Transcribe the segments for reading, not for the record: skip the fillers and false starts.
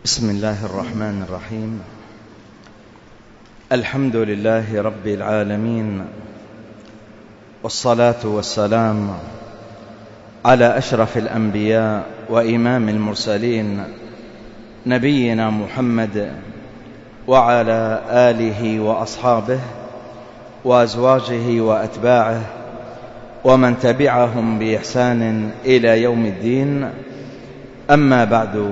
بسم الله الرحمن الرحيم. الحمد لله رب العالمين، والصلاة والسلام على أشرف الأنبياء وإمام المرسلين نبينا محمد وعلى آله وأصحابه وأزواجه وأتباعه ومن تبعهم بإحسان إلى يوم الدين. أما بعد،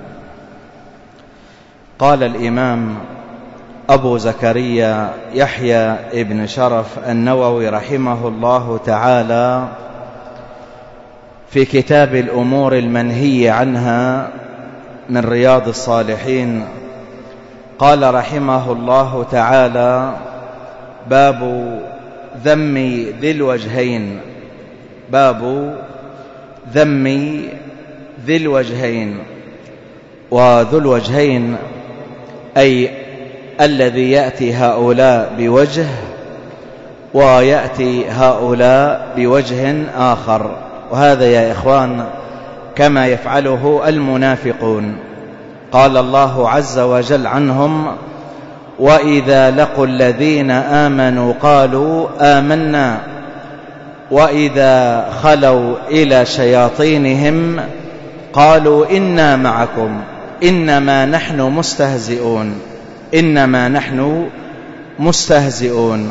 قال الإمام أبو زكريا يحيى ابن شرف النووي رحمه الله تعالى في كتاب الأمور المنهي عنها من رياض الصالحين، قال رحمه الله تعالى: باب ذم ذي الوجهين. باب ذم ذي الوجهين. وذو الوجهين أي الذي يأتي هؤلاء بوجه ويأتي هؤلاء بوجه آخر، وهذا يا إخوان كما يفعله المنافقون. قال الله عز وجل عنهم: وإذا لقوا الذين آمنوا قالوا آمنا وإذا خلوا إلى شياطينهم قالوا إنا معكم إنما نحن مستهزئون. إنما نحن مستهزئون.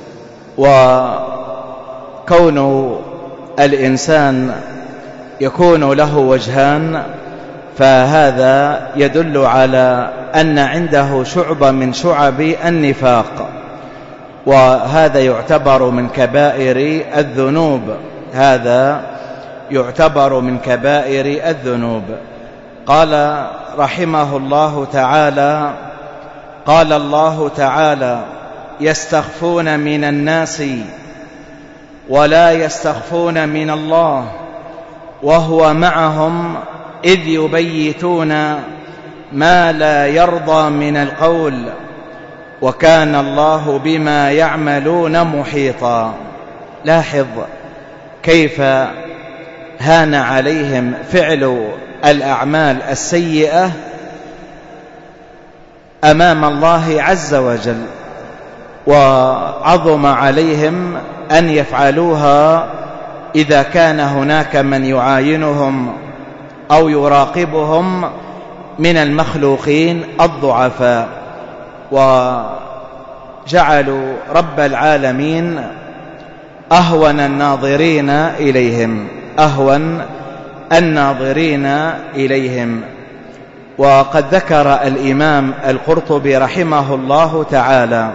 وكون الإنسان يكون له وجهان فهذا يدل على أن عنده شعبة من شعب النفاق، وهذا يعتبر من كبائر الذنوب. هذا يعتبر من كبائر الذنوب. قال رحمه الله تعالى: قال الله تعالى: يستخفون من الناس ولا يستخفون من الله وهو معهم إذ يبيتون ما لا يرضى من القول وكان الله بما يعملون محيطا. لاحظ كيف هان عليهم فعل الأعمال السيئة أمام الله عز وجل، وعظم عليهم أن يفعلوها إذا كان هناك من يعاينهم أو يراقبهم من المخلوقين الضعفاء، وجعلوا رب العالمين أهون الناظرين إليهم. أهون الناظرين إليهم. وقد ذكر الإمام القرطبي رحمه الله تعالى،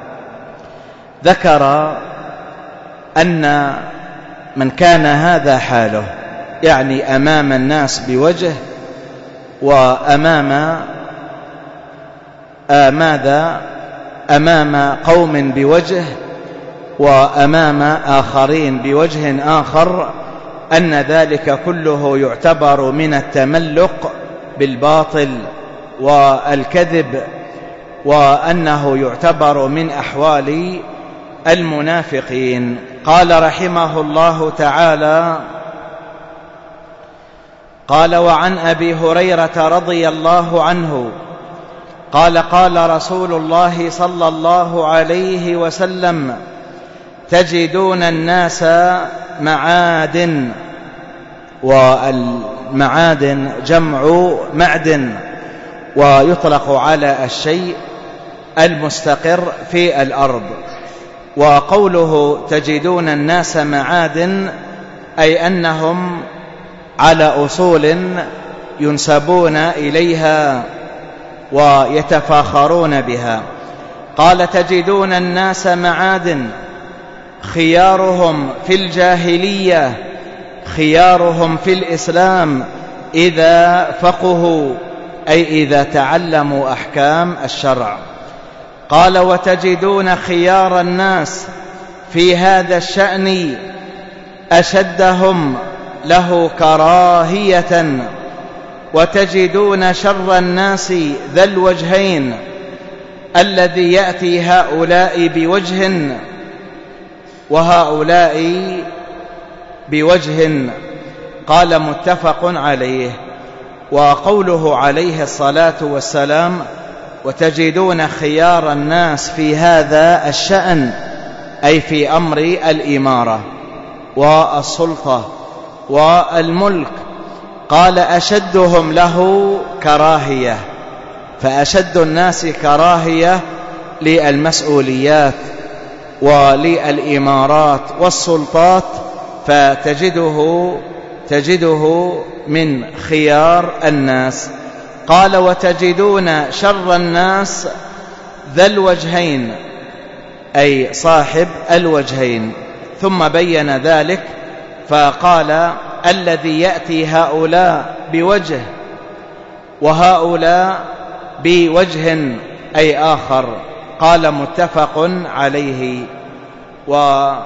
ذكر أن من كان هذا حاله، يعني أمام الناس بوجه وأمام ماذا؟ أمام قوم بوجه وأمام آخرين بوجه آخر، أن ذلك كله يعتبر من التملق بالباطل والكذب، وأنه يعتبر من أحوال المنافقين. قال رحمه الله تعالى: قال: وعن أبي هريرة رضي الله عنه قال: قال رسول الله صلى الله عليه وسلم: تجدون الناس معادن. والمعادن جمع معدن، ويطلق على الشيء المستقر في الأرض. وقوله تجدون الناس معادن أي أنهم على أصول ينسبون إليها ويتفاخرون بها. قال: تجدون الناس معادن، خيارهم في الجاهلية خيارهم في الإسلام إذا فقهوا، أي إذا تعلموا أحكام الشرع. قال: وتجدون خيار الناس في هذا الشأن أشدهم له كراهية، وتجدون شر الناس ذا الوجهين الذي يأتي هؤلاء بوجه وهؤلاء بوجه. قال: متفق عليه. وقوله عليه الصلاة والسلام وتجدون خيار الناس في هذا الشأن، أي في أمر الإمارة والسلطة والملك، قال أشدهم له كراهية، فأشد الناس كراهية للمسؤوليات وللإمارات والسلطات فتجده من خيار الناس. قال وتجدون شر الناس ذا الوجهين، أي صاحب الوجهين، ثم بين ذلك فقال الذي يأتي هؤلاء بوجه وهؤلاء بوجه أي آخر. قال متفق عليه. وذكر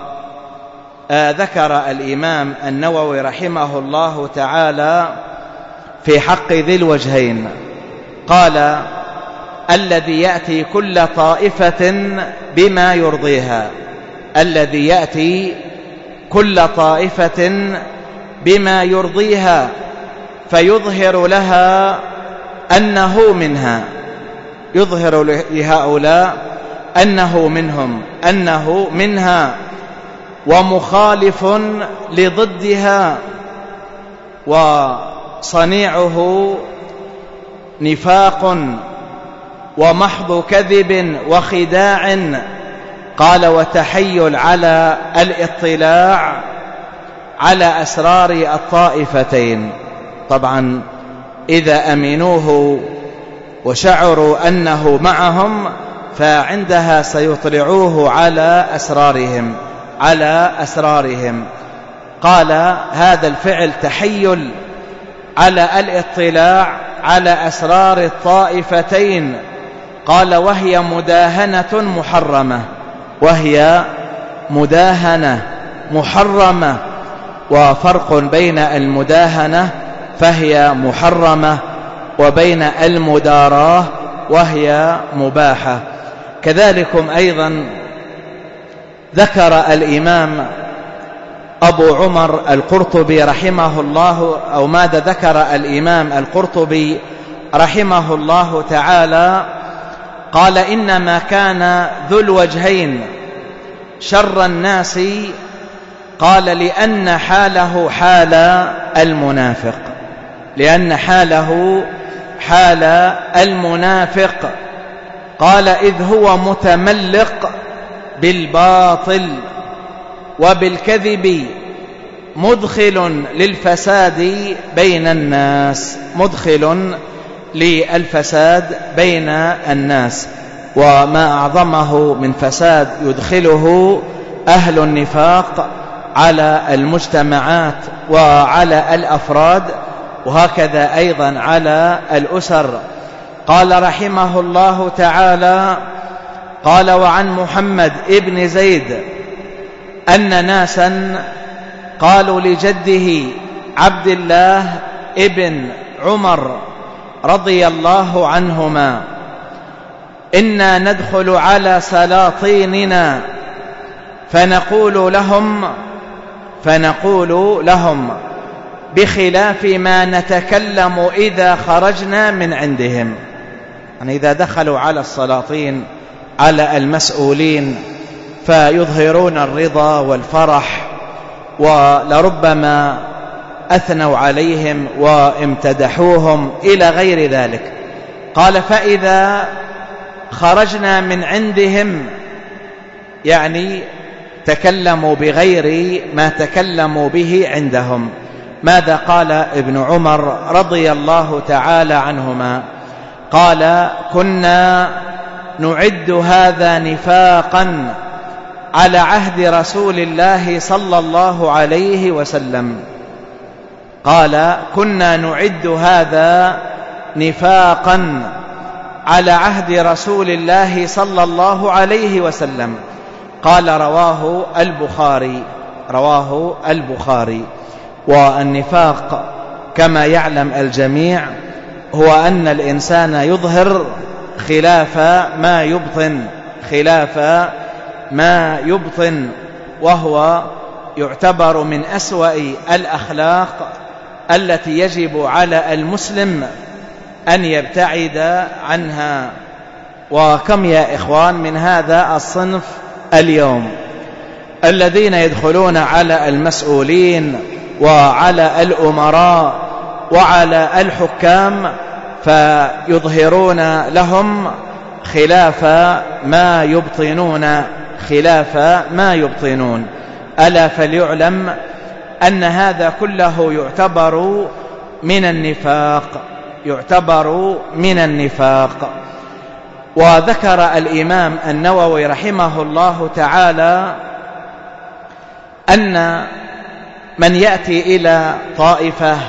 الإمام النووي رحمه الله تعالى في حق ذي الوجهين، قال الذي يأتي كل طائفة بما يرضيها، الذي يأتي كل طائفة بما يرضيها فيظهر لها أنه منها، يظهر لهؤلاء أنه منهم، أنه منها، ومخالف لضدها، وصنيعه نفاق ومحض كذب وخداع. قال وتحيل على الاطلاع على أسرار الطائفتين. طبعا إذا أمنوه وشعروا أنه معهم فعندها سيطلعوه على أسرارهم. قال هذا الفعل تحيل على الاطلاع على أسرار الطائفتين. قال وهي مداهنة محرمة، وهي مداهنة محرمة، وفرق بين المداهنة فهي محرمة وبين المداراة وهي مباحة. كذلكم أيضا ذكر الإمام أبو عمر القرطبي رحمه الله، أو ماذا ذكر الإمام القرطبي رحمه الله تعالى، قال إنما كان ذو الوجهين شر الناس، قال لأن حاله حال المنافق، لأن حاله حال المنافق. قال إذ هو متملق بالباطل وبالكذب مدخل للفساد بين الناس، مدخل للفساد بين الناس. وما أعظمه من فساد يدخله أهل النفاق على المجتمعات وعلى الأفراد، وهكذا أيضا على الأسر. قال رحمه الله تعالى قال وعن محمد ابن زيد أن ناسا قالوا لجده عبد الله ابن عمر رضي الله عنهما إنا ندخل على سلاطيننا فنقول لهم بخلاف ما نتكلم إذا خرجنا من عندهم. يعني إذا دخلوا على السلاطين على المسؤولين فيظهرون الرضا والفرح، ولربما أثنوا عليهم وامتدحوهم إلى غير ذلك. قال فإذا خرجنا من عندهم يعني تكلموا بغير ما تكلموا به عندهم. ماذا قال ابن عمر رضي الله تعالى عنهما؟ قال كنا نعد هذا نفاقا على عهد رسول الله صلى الله عليه وسلم. قال كنا نعد هذا نفاقا على عهد رسول الله صلى الله عليه وسلم. قال رواه البخاري. والنفاق كما يعلم الجميع هو أن الإنسان يظهر خلاف ما يبطن، وهو يعتبر من أسوأ الأخلاق التي يجب على المسلم أن يبتعد عنها. وكم يا إخوان من هذا الصنف اليوم الذين يدخلون على المسؤولين وعلى الأمراء وعلى الحكام فيظهرون لهم خلاف ما يبطنون. ألا فليعلم أن هذا كله يعتبر من النفاق. وذكر الإمام النووي رحمه الله تعالى أن من يأتي إلى طائفة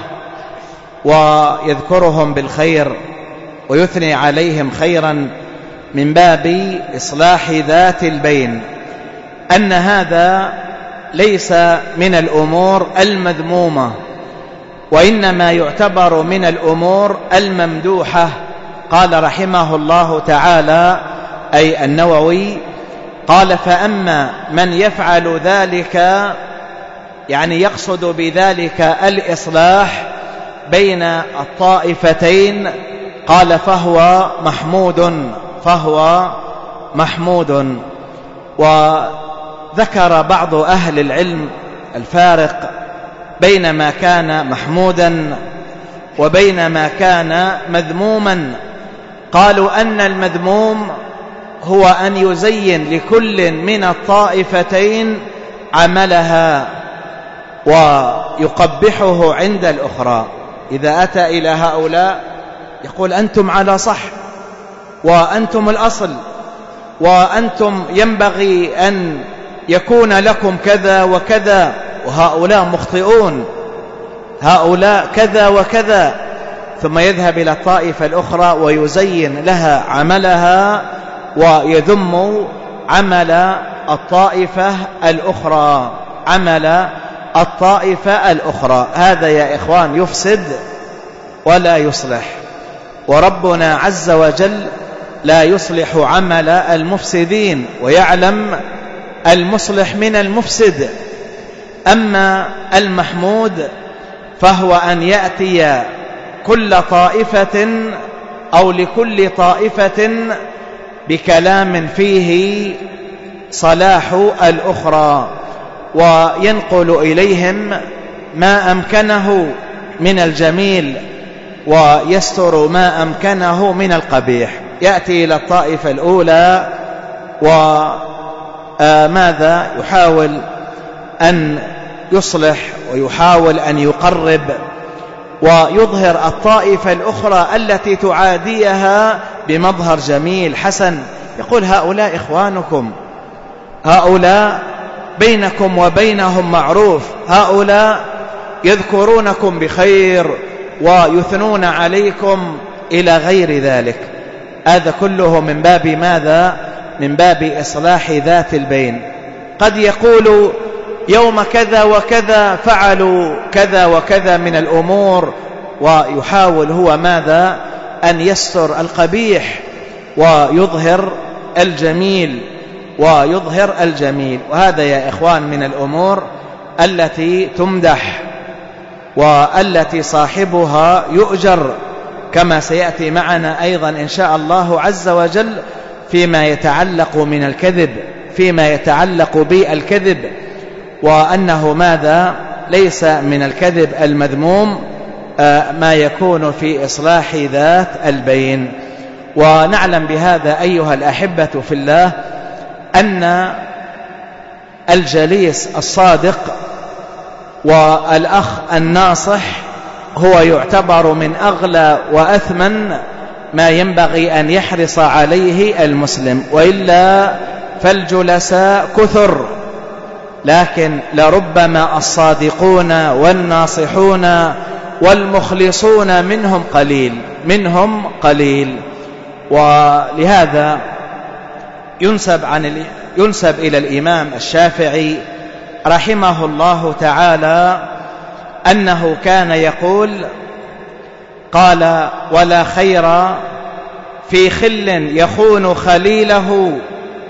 ويذكرهم بالخير ويثني عليهم خيرا من باب إصلاح ذات البين، أن هذا ليس من الأمور المذمومة، وإنما يعتبر من الأمور الممدوحة. قال رحمه الله تعالى أي النووي قال: فأما من يفعل ذلك، يعني يقصد بذلك الإصلاح بين الطائفتين، قال: فهو محمود. وذكر بعض أهل العلم الفارق بين ما كان محمودا وبين ما كان مذموما. قالوا أن المذموم هو أن يزين لكل من الطائفتين عملها ويقبحه عند الأخرى. إذا أتى إلى هؤلاء يقول: أنتم على صح، وأنتم الأصل، وأنتم ينبغي أن يكون لكم كذا وكذا، وهؤلاء مخطئون، هؤلاء كذا وكذا. ثم يذهب إلى الطائفة الأخرى ويزين لها عملها ويذم عمل الطائفة الأخرى. هذا يا إخوان يفسد ولا يصلح، وربنا عز وجل لا يصلح عمل المفسدين ويعلم المصلح من المفسد. أما المحمود فهو أن يأتي كل طائفة أو لكل طائفة بكلام فيه صلاح الأخرى، وينقل إليهم ما أمكنه من الجميل ويستر ما أمكنه من القبيح. يأتي إلى الطائفة الأولى وماذا يحاول أن يصلح ويحاول أن يقرب ويظهر الطائفة الأخرى التي تعاديها بمظهر جميل حسن. يقول: هؤلاء إخوانكم، هؤلاء بينكم وبينهم معروف، هؤلاء يذكرونكم بخير ويثنون عليكم إلى غير ذلك. هذا كله من باب ماذا؟ من باب إصلاح ذات البين. قد يقول: يوم كذا وكذا فعلوا كذا وكذا من الأمور، ويحاول هو ماذا؟ أن يستر القبيح ويظهر الجميل. وهذا يا إخوان من الأمور التي تمدح والتي صاحبها يؤجر، كما سيأتي معنا أيضا إن شاء الله عز وجل فيما يتعلق بالكذب، وأنه ماذا؟ ليس من الكذب المذموم ما يكون في إصلاح ذات البين. ونعلم بهذا أيها الأحبة في الله أن الجليس الصادق والأخ الناصح هو يعتبر من أغلى وأثمن ما ينبغي أن يحرص عليه المسلم، وإلا فالجلساء كثر، لكن لربما الصادقون والناصحون والمخلصون منهم قليل. ولهذا ينسب إلى الإمام الشافعي رحمه الله تعالى أنه كان يقول: قال: ولا خير في خل يخون خليله،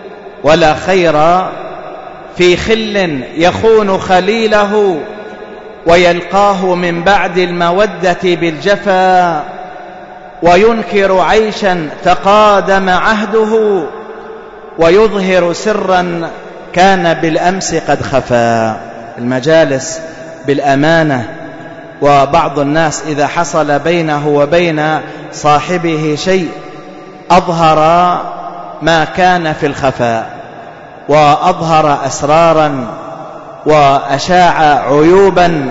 ولا خير في خل يخون خليله ويلقاه من بعد المودة بالجفا، وينكر عيشا تقادم عهده، ويظهر سرا كان بالأمس قد خفا. المجالس بالأمانة، وبعض الناس إذا حصل بينه وبين صاحبه شيء أظهر ما كان في الخفاء، وأظهر أسرارا وأشاع عيوبا،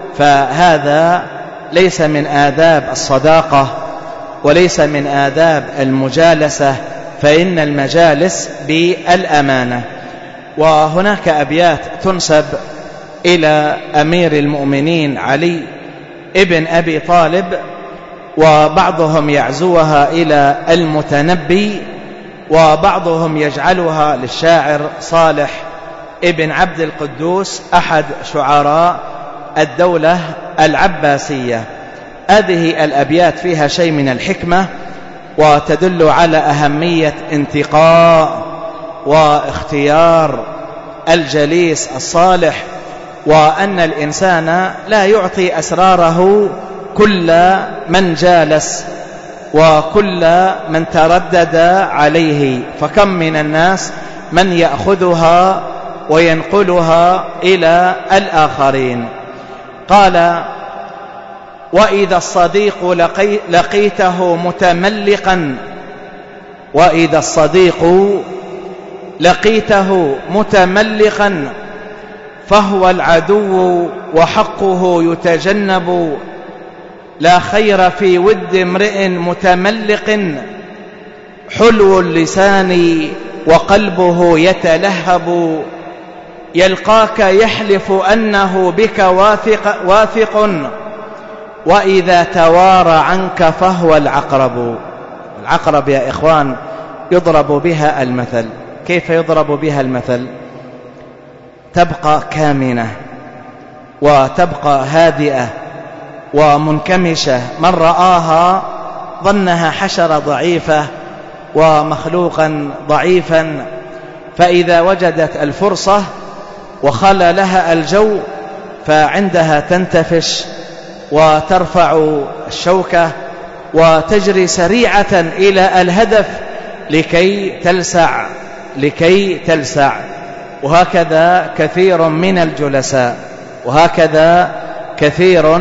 فهذا ليس من آداب الصداقة وليس من آداب المجالسة، فإن المجالس بالأمانة. وهناك أبيات تنسب إلى أمير المؤمنين علي ابن أبي طالب، وبعضهم يعزوها إلى المتنبي، وبعضهم يجعلها للشاعر صالح ابن عبد القدوس أحد شعراء الدولة العباسية. هذه الأبيات فيها شيء من الحكمة، وتدل على أهمية انتقاء واختيار الجليس الصالح، وأن الإنسان لا يعطي أسراره كل من جالس وكل من تردد عليه، فكم من الناس من يأخذها وينقلها إلى الآخرين. قال: وإذا الصديق لقيته متملقا، وإذا الصديق لقيته متملقا، فهو العدو وحقه يتجنب، لا خير في ود امرئ متملق، حلو اللسان وقلبه يتلهب، يلقاك يحلف أنه بك واثق، وإذا توارى عنك فهو العقرب. العقرب يا إخوان يضرب بها المثل. كيف يضرب بها المثل؟ تبقى كامنة وتبقى هادئة ومنكمشة، من رآها ظنها حشرة ضعيفة ومخلوقا ضعيفا، فإذا وجدت الفرصة وخلى لها الجو فعندها تنتفش وترفع الشوكة وتجري سريعة إلى الهدف لكي تلسع. وهكذا كثير من الجلساء، وهكذا كثير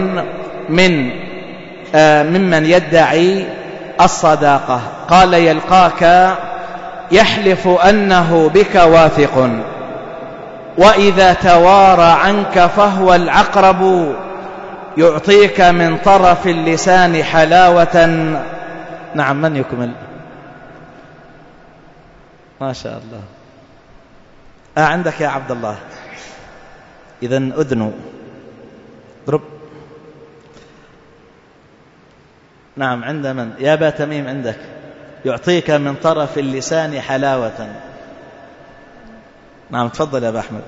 ممن يدعي الصداقة. قال: يلقاك يحلف أنه بك واثق، وإذا توارى عنك فهو العقرب، يعطيك من طرف اللسان حلاوة. نعم، من يكمل؟ ما شاء الله. عندك يا عبد الله؟ إذن أذنوا ضرب. نعم، عند من؟ يا أبا تميم عندك. يعطيك من طرف اللسان حلاوة. نعم، تفضل يا أبا أحمد.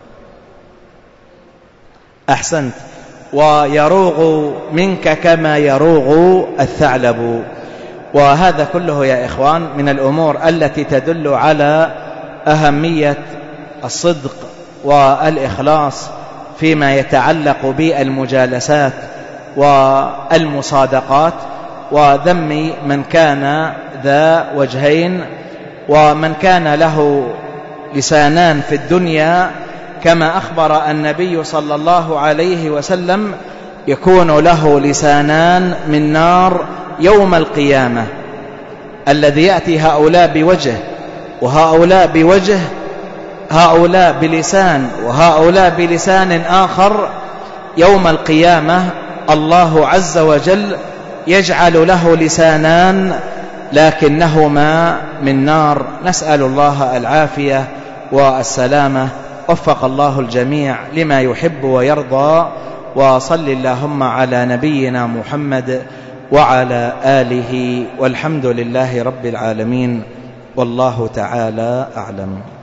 أحسنت. ويروغ منك كما يروغ الثعلب. وهذا كله يا إخوان من الأمور التي تدل على أهمية الصدق والإخلاص فيما يتعلق بالمجالسات والمصادقات، وذم من كان ذا وجهين، ومن كان له لسانان في الدنيا، كما أخبر النبي صلى الله عليه وسلم: يكون له لسانان من نار يوم القيامة، الذي يأتي هؤلاء بوجه وهؤلاء بوجه، هؤلاء بلسان وهؤلاء بلسان آخر. يوم القيامة الله عز وجل يجعل له لسانان لكنهما من نار. نسأل الله العافية والسلامة. وفق الله الجميع لما يحب ويرضى. وصل اللهم على نبينا محمد وعلى آله، والحمد لله رب العالمين، والله تعالى أعلم.